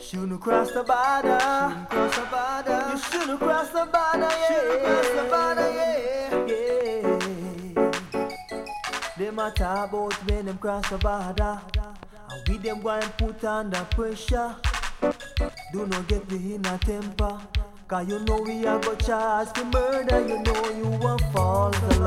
shouldn't cross the border. You shouldn't cross the border, yeah. Them a talk about when them cross the border, and we them go and put under pressure. Do not get me in a temper, cause you know we are go charge for murder. You know you a false